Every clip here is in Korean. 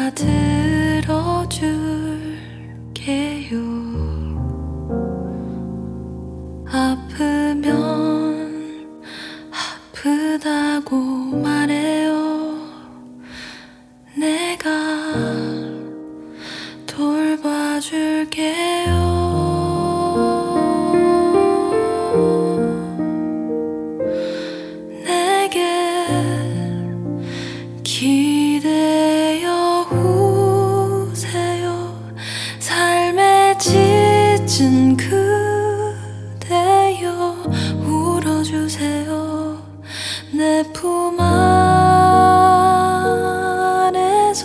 들어줄게요. 아프면 아프다고 말해요. 내가 돌봐줄게요. 내게 기대어 우세요. 삶에 지친 그대여 울어주세요. 내 품 안에서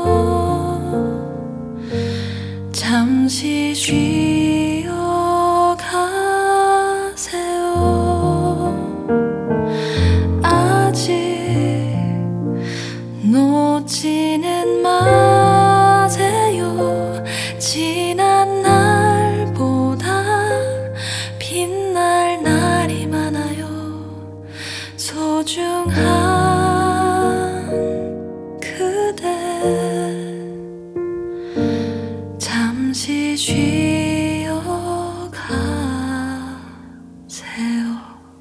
잠시 쉬어 가세요. 아직 놓지는 마세요. 지난 날보다 빛날 날이 많아요. 소중한 그대 잠시 쉬어 가세요.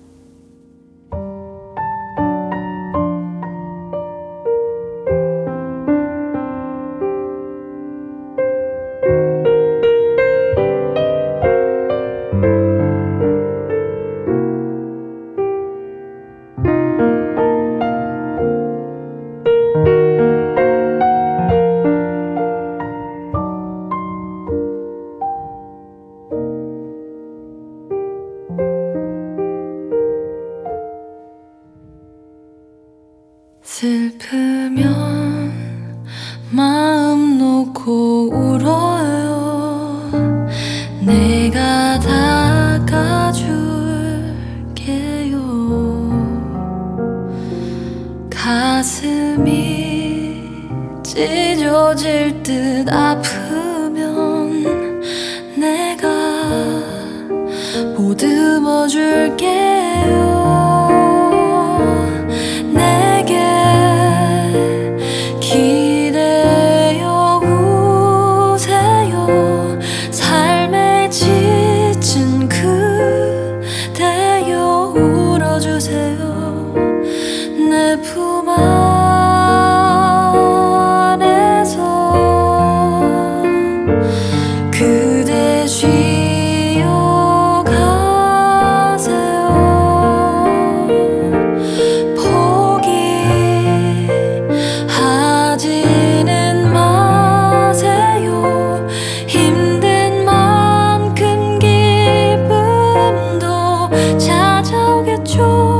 슬프면 마음 놓고 울어요. 내가 닦아줄게요. 가슴이 찢어질 듯 아프면 내가 보듬어 줄게요. 기대어 우세요. 삶에 지친 그대여 울어주세요. 내 품 안에서 그대 쉬어 가세요. 포기하지는 마세요. 힘든 만큼 기쁨도 찾아오겠죠.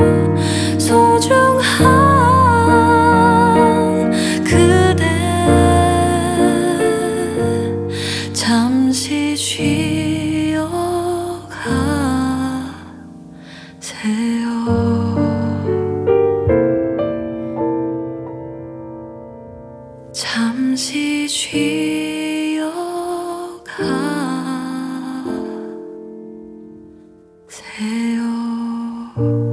소중한 그대 잠시 쉬어 가세요. 잠시 쉬어 가세요.